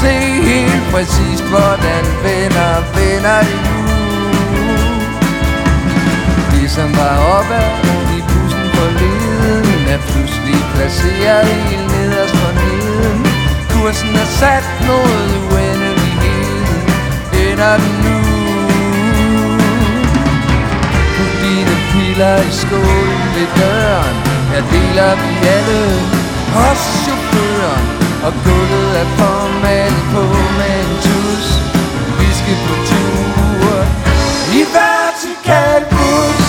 se helt præcis, hvordan vender det nu. Det som var opad i bussen forleden er pludselig placeret helt nederst for neden. Kursen er sat mod uendeligheden. Ender den nu? Put dine piller i skålen ved døren. Her deler vi alle, også chaufføren. Og gulvet er formalet på med en tus. Vi skal på tur i vertikal bus.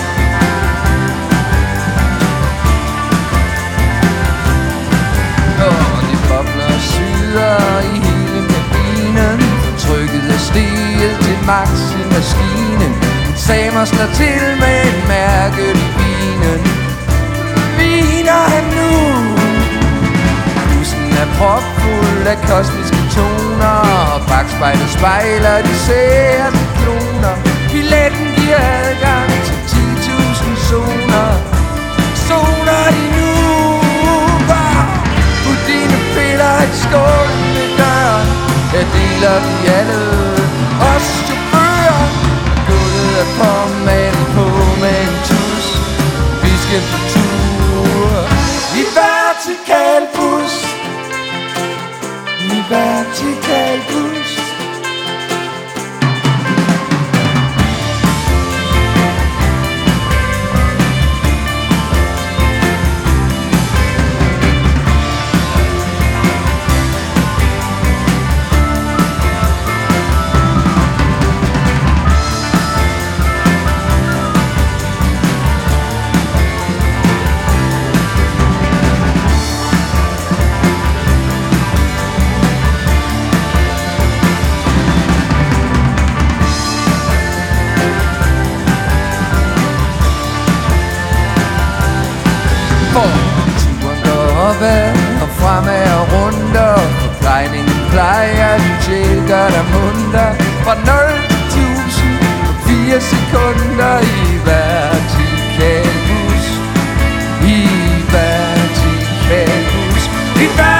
Og det bobler og syder i hele kabinen. Trykket er steget til max i maskinen. Samer slår til med en mærke i vinen. Viner han nu? Bussen er propfuld af kosmiske toner, og bagspejlet spejler de særste kloner. Billetten giver adgang til 10.000 zoner. Zoner i nu. Put dine piller i skålen ved døren. Her deler vi alle, også chaufføren. Gulvet er formalet på med en tus. Vi skal på tur i vertikal bus. I vertikal bus. Turen går opad og fremad og rundt, og forplejningen plejer din sjæl gør dig munter. Fra 0 til 1000 på 4 sekunder i vertikal bus. I vertikal bus.